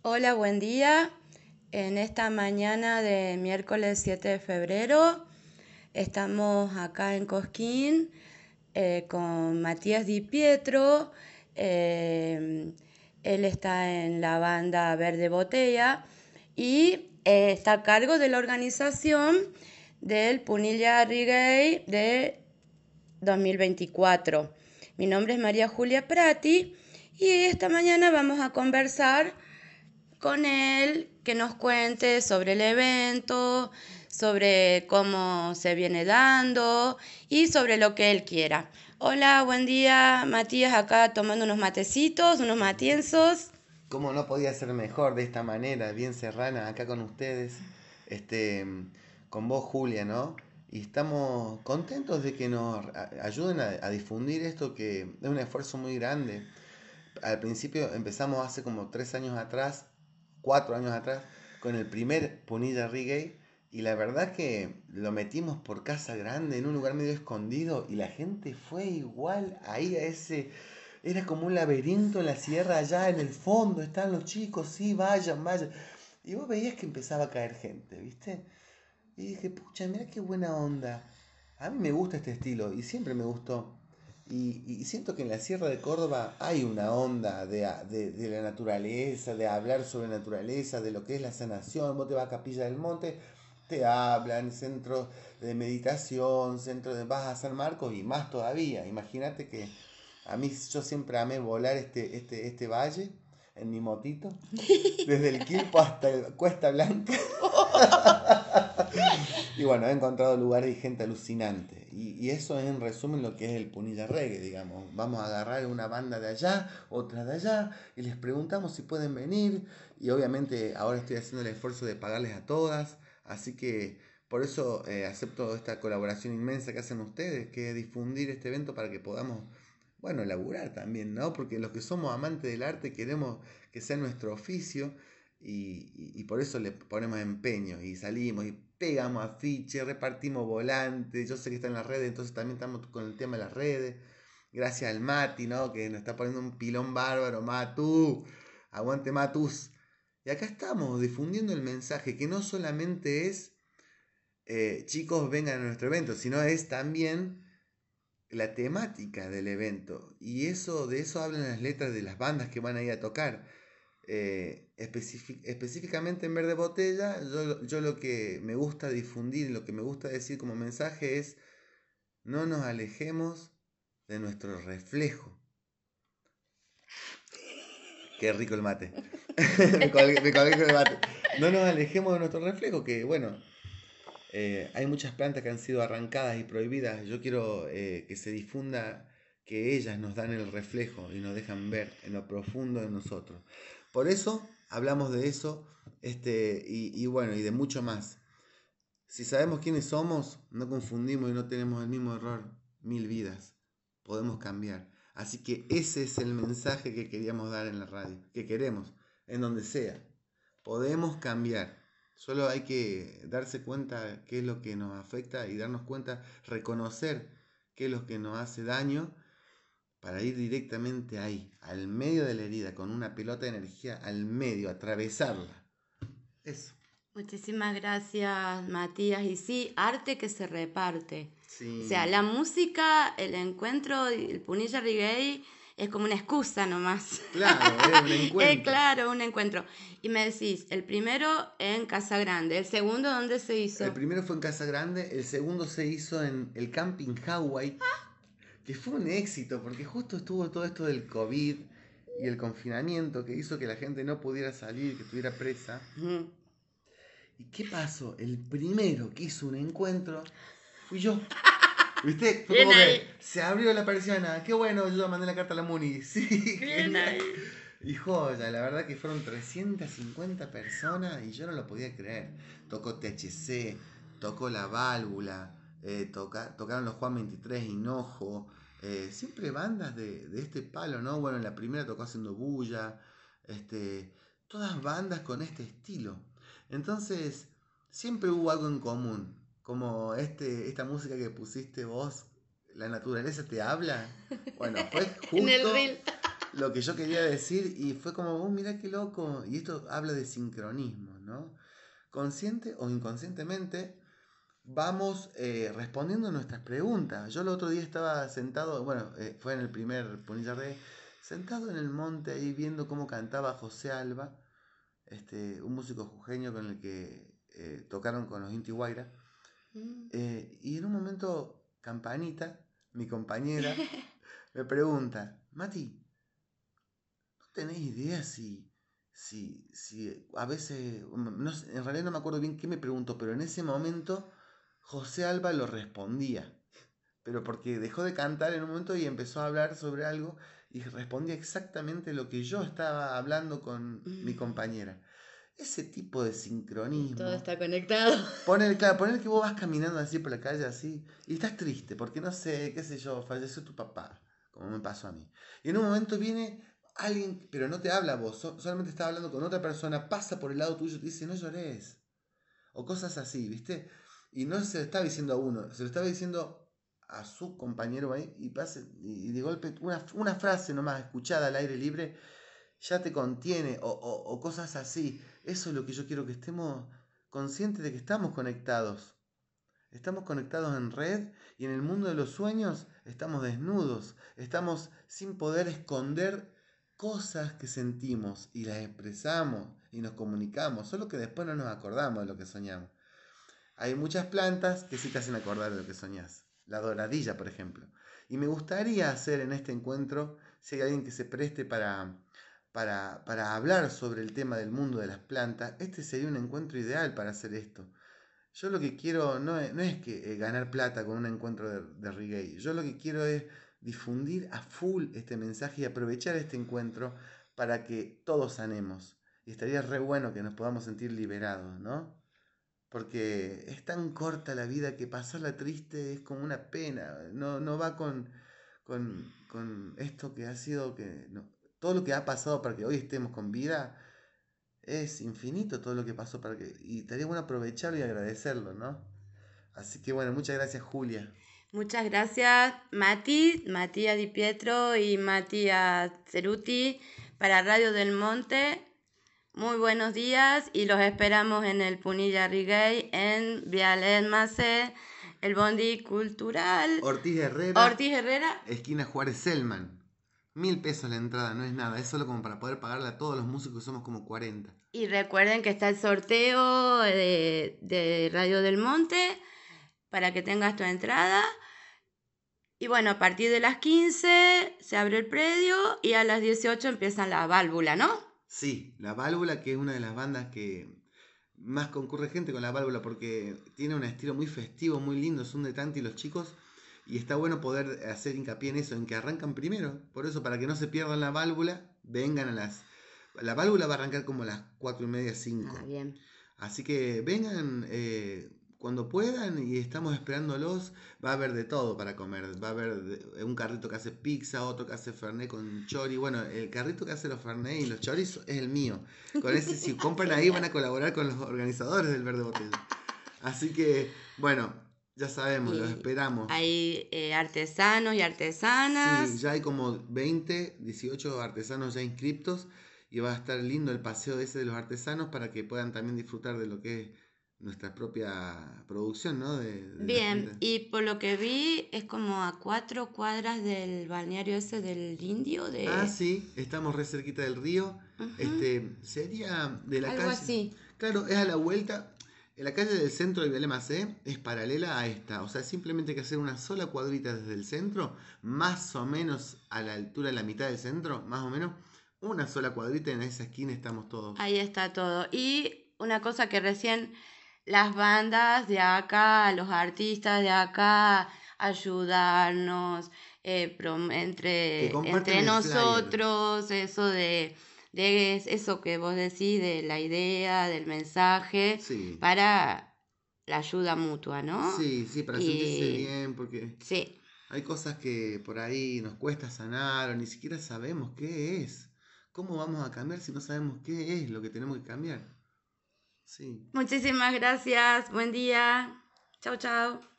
Hola, buen día. En esta mañana de miércoles 7 de febrero estamos acá en Cosquín con Matías Di Pietro. Él está en la banda Verde Botella y está a cargo de la organización del Punilla Reggae de 2024. Mi nombre es María Julia Prati y esta mañana vamos a conversar con él, que nos cuente sobre el evento, sobre cómo se viene dando y sobre lo que él quiera. Hola, buen día, Matías, acá tomando unos matecitos, unos matienzos. ¿Cómo no podía ser mejor de esta manera, bien serrana, acá con ustedes, este, con vos, Julia, ¿no? Y estamos contentos de que nos ayuden a difundir esto que es un esfuerzo muy grande. Al principio empezamos hace como 3 años atrás, 4 años atrás, con el primer Punilla Reggae. Y la verdad que lo metimos por Casa Grande, en un lugar medio escondido, y la gente fue igual ahí a ese. Era como un laberinto en la sierra, allá en el fondo están los chicos, sí, vayan, vayan. Y vos veías que empezaba a caer gente, ¿viste? Y dije, pucha, mira qué buena onda. A mí me gusta este estilo y siempre me gustó. Y siento que en la Sierra de Córdoba hay una onda de la naturaleza, de hablar sobre naturaleza, de lo que es la sanación. Vos te vas a Capilla del Monte, te hablan, centro de meditación, centro de vas a San Marcos y más todavía. Imagínate que yo siempre amé volar este valle en mi motito, desde el Quilpo hasta Cuesta Blanca. Y bueno, he encontrado lugares y gente alucinante. Y eso es en resumen lo que es el Punilla Reggae, digamos. Vamos a agarrar una banda de allá, otra de allá, y les preguntamos si pueden venir. Y obviamente ahora estoy haciendo el esfuerzo de pagarles a todas. Así que por eso acepto esta colaboración inmensa que hacen ustedes, que es difundir este evento para que podamos, bueno, laburar también, ¿no? Porque los que somos amantes del arte queremos que sea nuestro oficio y por eso le ponemos empeño y salimos y pegamos afiches, repartimos volantes. Yo sé que está en las redes, entonces también estamos con el tema de las redes. Gracias al Mati, ¿no? Que nos está poniendo un pilón bárbaro. Matu, aguante Matus. Y acá estamos difundiendo el mensaje que no solamente es chicos vengan a nuestro evento, sino es también la temática del evento. Y de eso hablan las letras de las bandas que van a ir a tocar. Específicamente en Verde Botella, yo lo que me gusta difundir, lo que me gusta decir como mensaje es, no nos alejemos de nuestro reflejo. Qué rico el mate. Me colgué con el mate. No nos alejemos de nuestro reflejo, que bueno, hay muchas plantas que han sido arrancadas y prohibidas. Yo quiero que se difunda que ellas nos dan el reflejo y nos dejan ver en lo profundo de nosotros. Por eso hablamos de eso y bueno, y de mucho más. Si sabemos quiénes somos, no confundimos y no tenemos el mismo error 1000 vidas. Podemos cambiar. Así que ese es el mensaje que queríamos dar en la radio, que queremos, en donde sea. Podemos cambiar. Solo hay que darse cuenta qué es lo que nos afecta y darnos cuenta, reconocer qué es lo que nos hace daño para ir directamente ahí, al medio de la herida, con una pelota de energía al medio, atravesarla. Eso. Muchísimas gracias, Matías. Y sí, arte que se reparte. O sea, Sí, la música, el encuentro, el Punilla Reggae es como una excusa nomás. claro, es un Es encuentro. claro, un encuentro. Y me decís, el primero en Casa Grande, el segundo, ¿dónde se El hizo? primero fue en Casa Grande, el segundo se hizo en el Camping Hawaii, que fue un éxito, porque justo estuvo todo esto del COVID y el confinamiento que hizo que la gente no pudiera salir, que estuviera presa. Ujú. ¿Y qué pasó? El primero que hizo un encuentro fui yo. ¿Viste? Fue Bien como ahí, que se abrió la persiana. Qué bueno, yo mandé la carta a la Muni. Sí, bien genial. ahí. Y joya, la verdad que fueron 350 personas y yo no lo podía creer. Tocó THC, tocó La Válvula, tocaron los Juan 23 Hinojo. Siempre bandas de este palo, ¿no? Bueno, en la primera tocó Haciendo Bulla. Este, todas bandas con este estilo. Entonces, siempre hubo algo en común. Como esta música que pusiste vos, La naturaleza te habla. Bueno, fue En el justo reel. lo que yo quería decir y fue como, mirá qué loco. Y esto habla de sincronismo, ¿no? Consciente o inconscientemente vamos respondiendo nuestras preguntas. Yo el otro día estaba sentado, bueno, fue en el primer Punilla Reggae, sentado en el monte ahí viendo cómo cantaba José Alba, un músico jujeño con el que tocaron con los Inti Guaira. Mm. Y en un momento, Campanita, mi compañera, me pregunta, Mati, ¿no tenés idea si a veces, no en realidad no me acuerdo bien qué me preguntó, pero en ese momento José Alba lo respondía, pero porque dejó de cantar en un momento y empezó a hablar sobre algo y respondía exactamente lo que yo estaba hablando con mi Mm. compañera. Ese tipo de Todo sincronismo. está conectado. Poner que vos vas caminando así por la calle así y estás triste porque no sé, qué sé yo, falleció tu papá, como me pasó a mí. Y en un momento viene alguien, pero no te habla a vos, solamente está hablando con otra persona, pasa por el lado tuyo y te dice, no llores. O cosas así, ¿viste? Y no se lo estaba diciendo a uno, se lo estaba diciendo a su compañero ahí y pase, y de golpe una frase nomás escuchada al aire libre ya te contiene o cosas así. Eso es lo que yo quiero que estemos conscientes de que estamos conectados. Estamos conectados en red y en el mundo de los sueños estamos desnudos. Estamos sin poder esconder cosas que sentimos y las expresamos y nos comunicamos, solo que después no nos acordamos de lo que soñamos. Hay muchas plantas que sí te hacen acordar de lo que soñás. La doradilla, por ejemplo. Y me gustaría hacer en este encuentro, si hay alguien que se preste para hablar sobre el tema del mundo de las plantas, este sería un encuentro ideal para hacer esto. Yo lo que quiero no es que ganar plata con un encuentro de reggae. Yo lo que quiero es difundir a full este mensaje y aprovechar este encuentro para que todos sanemos. Y estaría re bueno que nos podamos sentir liberados, ¿no? Porque es tan corta la vida que pasarla triste es como una pena. No va con esto que ha sido que. Todo lo que ha pasado para que hoy estemos con vida es infinito todo lo que pasó para que. Y estaría bueno aprovecharlo y agradecerlo, ¿no? Así que bueno, muchas gracias, Julia. Muchas gracias, Mati, Matías Di Pietro y Matías Ceruti para Radio del Monte. Muy buenos días y los esperamos en el Punilla Reggae en Vialet Macé, el Bondi Cultural. Ortiz Herrera, Ortiz Herrera. esquina Juárez Selman. 1.000 pesos la entrada, no es nada, es solo como para poder pagarle a todos los músicos, somos como 40. Y recuerden que está el sorteo de Radio del Monte para que tengas tu entrada. Y bueno, a partir de las 15 se abre el predio y a las 18 empieza la válvula, ¿no? Sí, La Válvula, que es una de las bandas que más concurre gente con La Válvula porque tiene un estilo muy festivo, muy lindo, son de Tanti los chicos y está bueno poder hacer hincapié en eso, en que arrancan primero, por eso para que no se pierdan La Válvula, vengan a las... La Válvula va a arrancar como a las 4:30, 5. Ah, bien. Así que vengan cuando puedan y estamos esperándolos. Va a haber de todo para comer. Va a haber un carrito que hace pizza, otro que hace fernet con chori. Bueno, el carrito que hace los fernet y los choris es el mío. Con ese, si compran ahí, van a colaborar con los organizadores del Verde Botella. Así que, bueno, ya sabemos, los Y esperamos. hay artesanos y Sí, artesanas. ya hay como 20, 18 artesanos ya inscriptos y va a estar lindo el paseo ese de los artesanos para que puedan también disfrutar de lo que es nuestra propia producción, ¿no? De la Bien, gente. y por lo que vi es como a 4 cuadras del balneario ese del Indio, Ah, de... sí, estamos re cerquita del río. Ujú, Sería de la algo calle. así. Claro, es a la vuelta. En la calle del centro de Vialemacé es paralela a esta. O sea, simplemente hay que hacer una sola cuadrita desde el centro, más o menos a la altura de la mitad del centro, más o menos. Una sola cuadrita y en esa esquina estamos todos. Ahí está todo. Y una cosa que recién las bandas de acá, los artistas de acá, ayudarnos Que comparten entre el flyer. nosotros, de eso que vos decís, de la idea, del mensaje, Sí, para la ayuda mutua, ¿no? sí, sí, para sentirse Y bien, porque sí. hay cosas que por ahí nos cuesta sanar o ni siquiera sabemos qué es. ¿Cómo vamos a cambiar si no sabemos qué es lo que tenemos que cambiar? Sí. Muchísimas gracias. Buen día. Chau, chau.